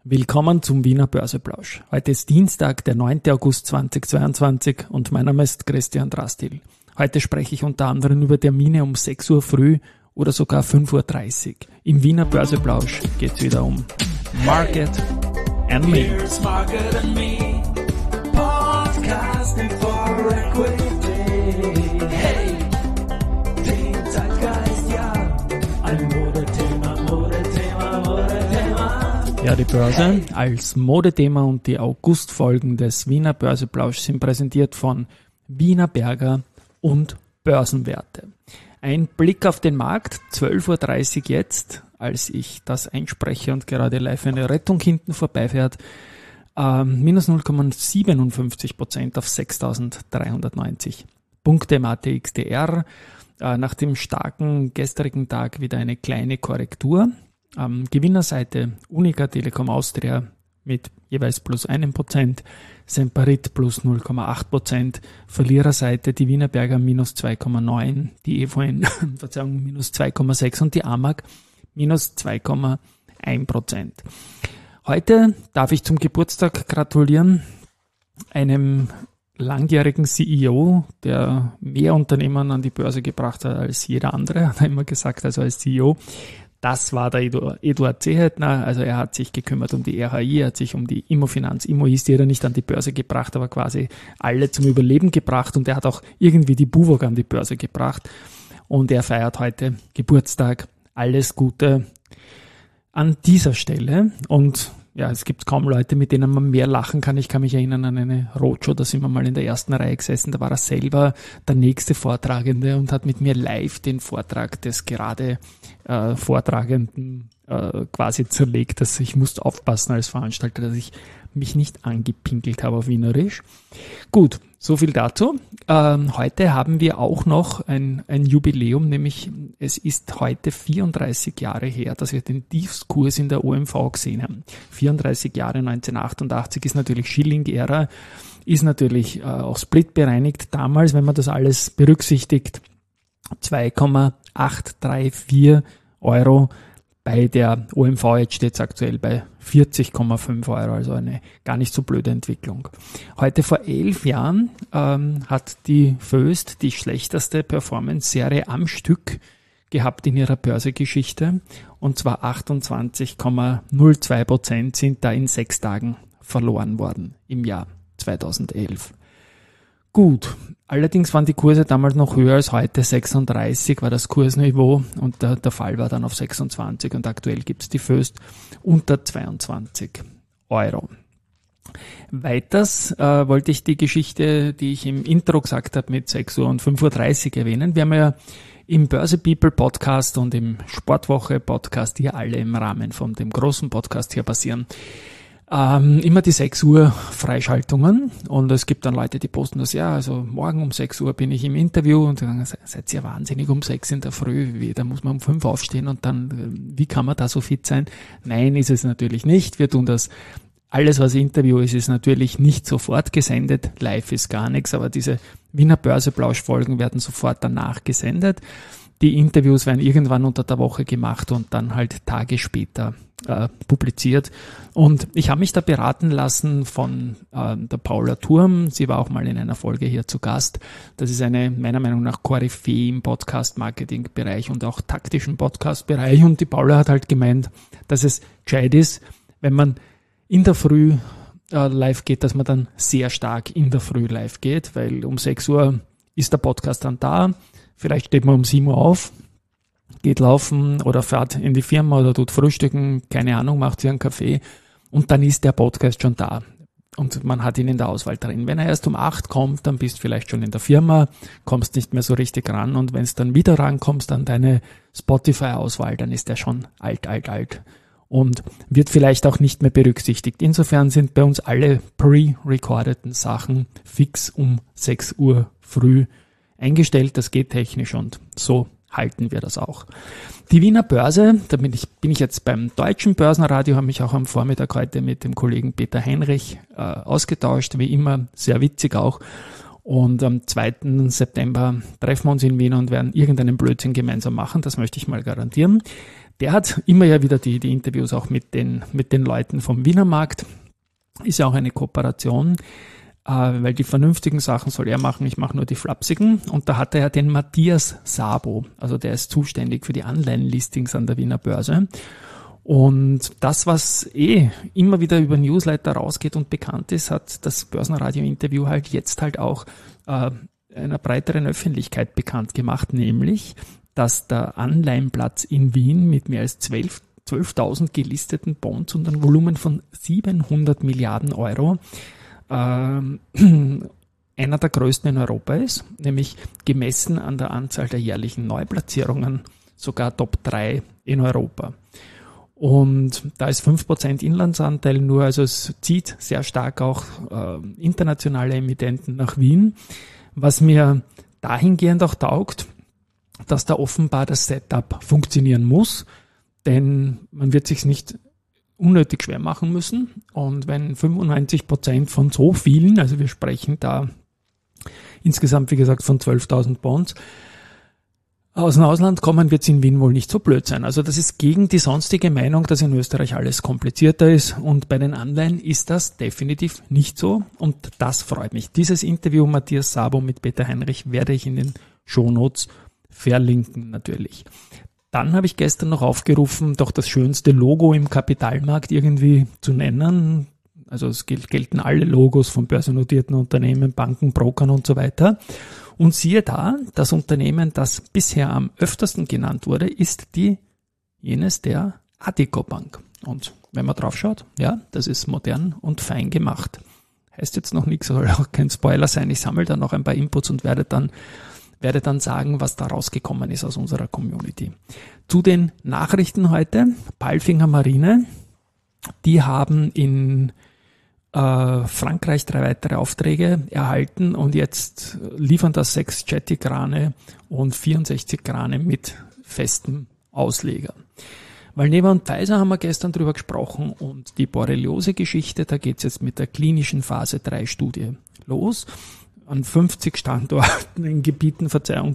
Willkommen zum Wiener Börseplausch. Heute ist Dienstag, der 9. August 2022 und mein Name ist Christian Drastil. Heute spreche ich unter anderem über Termine um 6 Uhr früh oder sogar 5.30 Uhr. Im Wiener Börseplausch geht es wieder um Market and Me. Here's Market and Me, podcasting for equity. Hey, den Zeitgeist, ja, ein Modethema. Ja, die Börse als Modethema und die Augustfolgen des Wiener Börseplausch sind präsentiert von Wiener Berger und Börsenwerte. Ein Blick auf den Markt, 12.30 Uhr jetzt, als ich das einspreche und gerade live eine Rettung hinten vorbeifährt, minus 0,57% auf 6.390 Punkte im ATXDR. Nach dem starken gestrigen Tag wieder eine kleine Korrektur. Gewinnerseite Unica Telekom Austria mit jeweils plus 1%, Semperit plus 0,8%, Verliererseite die Wiener Berger minus 2,9%, die EVN minus 2,6% und die AMAG minus 2,1%. Heute darf ich zum Geburtstag gratulieren einem langjährigen CEO, der mehr Unternehmen an die Börse gebracht hat als jeder andere, hat er immer gesagt, also als CEO. Das war der Eduard Seehetner, also er hat sich gekümmert um die RHI, er hat sich um die Immofinanz, Immois, die hat er nicht an die Börse gebracht, aber quasi alle zum Überleben gebracht und er hat auch irgendwie die BUWOG an die Börse gebracht und er feiert heute Geburtstag. Alles Gute an dieser Stelle und ja, es gibt kaum Leute, mit denen man mehr lachen kann. Ich kann mich erinnern an eine Roadshow, da sind wir mal in der ersten Reihe gesessen, da war er selber der nächste Vortragende und hat mit mir live den Vortrag des gerade Vortragenden quasi zerlegt. Also ich musste aufpassen als Veranstalter, dass ich mich nicht angepinkelt habe auf Wienerisch. Gut, so viel dazu. Heute haben wir auch noch ein Jubiläum, nämlich es ist heute 34 Jahre her, dass wir den Tiefskurs in der OMV gesehen haben. 34 Jahre 1988 ist natürlich Schilling-Ära, ist natürlich auch Split bereinigt. Damals, wenn man das alles berücksichtigt, 2,834 Euro. Bei der OMV jetzt steht es aktuell bei 40,5 Euro, also eine gar nicht so blöde Entwicklung. Heute vor 11 Jahren hat die Voest die schlechteste Performance-Serie am Stück gehabt in ihrer Börsegeschichte und zwar 28,02% sind da in 6 Tagen verloren worden im Jahr 2011. Gut, allerdings waren die Kurse damals noch höher als heute, 36 war das Kursniveau und der Fall war dann auf 26 und aktuell gibt es die Voest unter 22 Euro. Weiters wollte ich die Geschichte, die ich im Intro gesagt habe, mit 6 Uhr und 5.30 Uhr erwähnen. Wir haben ja im Börse People Podcast und im Sportwoche Podcast, die ja alle im Rahmen von dem großen Podcast hier passieren, immer die 6 Uhr Freischaltungen und es gibt dann Leute, die posten das, ja, also morgen um 6 Uhr bin ich im Interview und dann seid ihr wahnsinnig um 6 in der Früh, da muss man um 5 aufstehen und dann, wie kann man da so fit sein? Nein, ist es natürlich nicht, wir tun das, alles was Interview ist natürlich nicht sofort gesendet, live ist gar nichts, aber diese Wiener Börseplausch-Folgen werden sofort danach gesendet. Die Interviews werden irgendwann unter der Woche gemacht und dann halt Tage später publiziert. Und ich habe mich da beraten lassen von der Paula Thurm. Sie war auch mal in einer Folge hier zu Gast. Das ist eine, meiner Meinung nach, Koryphäe im Podcast-Marketing-Bereich und auch taktischen Podcast-Bereich. Und die Paula hat halt gemeint, dass es gescheit ist, wenn man in der Früh live geht, dass man dann sehr stark in der Früh live geht, weil um 6 Uhr ist der Podcast dann da. Vielleicht steht man um 7 Uhr auf, geht laufen oder fährt in die Firma oder tut frühstücken, keine Ahnung, macht sich einen Kaffee und dann ist der Podcast schon da und man hat ihn in der Auswahl drin. Wenn er erst um 8 kommt, dann bist du vielleicht schon in der Firma, kommst nicht mehr so richtig ran und wenn es dann wieder rankommst an deine Spotify-Auswahl, dann ist er schon alt und wird vielleicht auch nicht mehr berücksichtigt. Insofern sind bei uns alle pre-recordeten Sachen fix um 6 Uhr früh eingestellt, das geht technisch und so halten wir das auch. Die Wiener Börse, da bin ich jetzt beim Deutschen Börsenradio, habe mich auch am Vormittag heute mit dem Kollegen Peter Heinrich ausgetauscht, wie immer, sehr witzig auch. Und am 2. September treffen wir uns in Wien und werden irgendeinen Blödsinn gemeinsam machen, das möchte ich mal garantieren. Der hat immer ja wieder die Interviews auch mit den Leuten vom Wiener Markt. Ist ja auch eine Kooperation, weil die vernünftigen Sachen soll er machen, ich mache nur die flapsigen. Und da hat er ja den Matthias Sabo, also der ist zuständig für die Anleihenlistings an der Wiener Börse. Und das, was immer wieder über Newsletter rausgeht und bekannt ist, hat das Börsenradio-Interview halt jetzt halt auch einer breiteren Öffentlichkeit bekannt gemacht, nämlich, dass der Anleihenplatz in Wien mit mehr als 12.000 gelisteten Bonds und einem Volumen von 700 Milliarden Euro einer der größten in Europa ist, nämlich gemessen an der Anzahl der jährlichen Neuplatzierungen sogar Top 3 in Europa. Und da ist 5% Inlandsanteil nur, also es zieht sehr stark auch internationale Emittenten nach Wien, was mir dahingehend auch taugt, dass da offenbar das Setup funktionieren muss, denn man wird sich nicht unnötig schwer machen müssen. Und wenn 95% von so vielen, also wir sprechen da insgesamt wie gesagt von 12.000 Bonds, aus dem Ausland kommen, wird es in Wien wohl nicht so blöd sein. Also das ist gegen die sonstige Meinung, dass in Österreich alles komplizierter ist, und bei den Anleihen ist das definitiv nicht so, und das freut mich. Dieses Interview Matthias Sabo mit Peter Heinrich werde ich in den Shownotes verlinken natürlich. Dann habe ich gestern noch aufgerufen, doch das schönste Logo im Kapitalmarkt irgendwie zu nennen. Also es gelten alle Logos von börsennotierten Unternehmen, Banken, Brokern und so weiter. Und siehe da, das Unternehmen, das bisher am öftersten genannt wurde, ist jenes der Addiko Bank. Und wenn man drauf schaut, ja, das ist modern und fein gemacht. Heißt jetzt noch nichts, soll auch kein Spoiler sein. Ich sammle dann noch ein paar Inputs und werde dann sagen, was da rausgekommen ist aus unserer Community. Zu den Nachrichten heute. Palfinger Marine, die haben in Frankreich 3 weitere Aufträge erhalten und jetzt liefern das 6 Jetty-Krane und 64 Krane mit festem Ausleger. Valneva und Pfizer haben wir gestern drüber gesprochen, und die Borreliose-Geschichte, da geht es jetzt mit der klinischen Phase 3 Studie los. An 50 Standorten in Gebieten,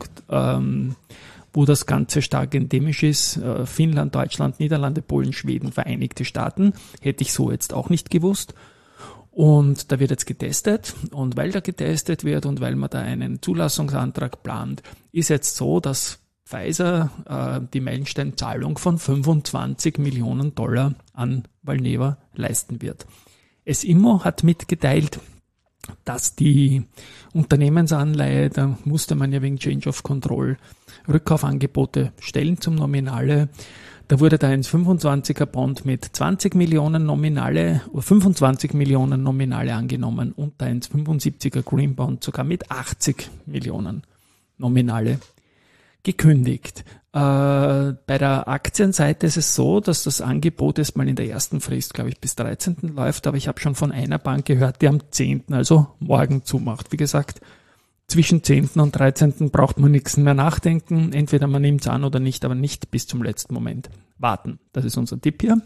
wo das Ganze stark endemisch ist, Finnland, Deutschland, Niederlande, Polen, Schweden, Vereinigte Staaten, hätte ich so jetzt auch nicht gewusst. Und da wird jetzt getestet, und weil da getestet wird und weil man da einen Zulassungsantrag plant, ist jetzt so, dass Pfizer die Meilensteinzahlung von $25 Millionen an Valneva leisten wird. SIMO hat mitgeteilt, dass die Unternehmensanleihe, da musste man ja wegen Change of Control Rückkaufangebote stellen zum Nominale. Da wurde da ein 25er Bond mit 20 Millionen Nominale oder 25 Millionen Nominale angenommen und ein 75er Green Bond sogar mit 80 Millionen Nominale gekündigt. Bei der Aktienseite ist es so, dass das Angebot erstmal in der ersten Frist, glaube ich, bis 13. läuft, aber ich habe schon von einer Bank gehört, die am 10., also morgen zumacht. Wie gesagt, zwischen 10. und 13. braucht man nichts mehr nachdenken. Entweder man nimmt es an oder nicht, aber nicht bis zum letzten Moment warten. Das ist unser Tipp hier.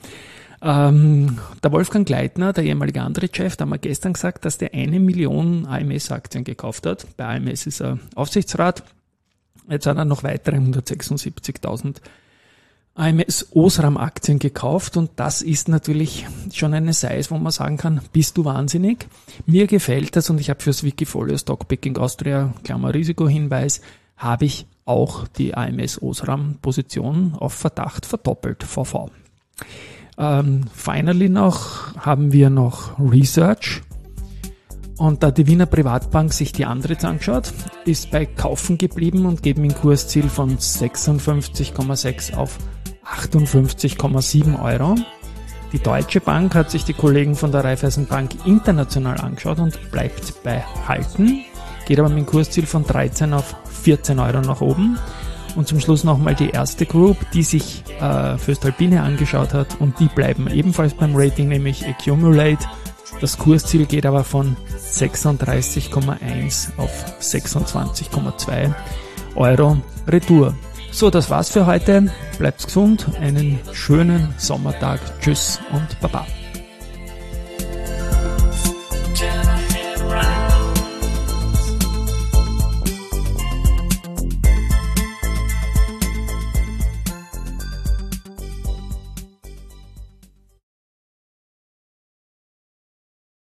Der Wolfgang Gleitner, der ehemalige andere Chef, da haben wir gestern gesagt, dass der 1 Million AMS-Aktien gekauft hat. Bei AMS ist er Aufsichtsrat. Jetzt hat er noch weitere 176.000 AMS Osram-Aktien gekauft, und das ist natürlich schon eine Size, wo man sagen kann, bist du wahnsinnig? Mir gefällt das, und ich habe fürs Wikifolio Stockpicking Austria, Klammer Risikohinweis, habe ich auch die AMS Osram-Position auf Verdacht verdoppelt, VV. Finally haben wir noch Research. Und da die Wiener Privatbank sich die Andritz angeschaut, ist bei Kaufen geblieben und geht mit dem Kursziel von 56,6 auf 58,7 Euro. Die Deutsche Bank hat sich die Kollegen von der Raiffeisenbank international angeschaut und bleibt bei Halten, geht aber mit dem Kursziel von 13 auf 14 Euro nach oben. Und zum Schluss nochmal die erste Group, die sich Voestalpine angeschaut hat, und die bleiben ebenfalls beim Rating, nämlich Accumulate. Das Kursziel geht aber von 36,1 auf 26,2 Euro Retour. So, das war's für heute. Bleibt gesund, einen schönen Sommertag. Tschüss und Baba.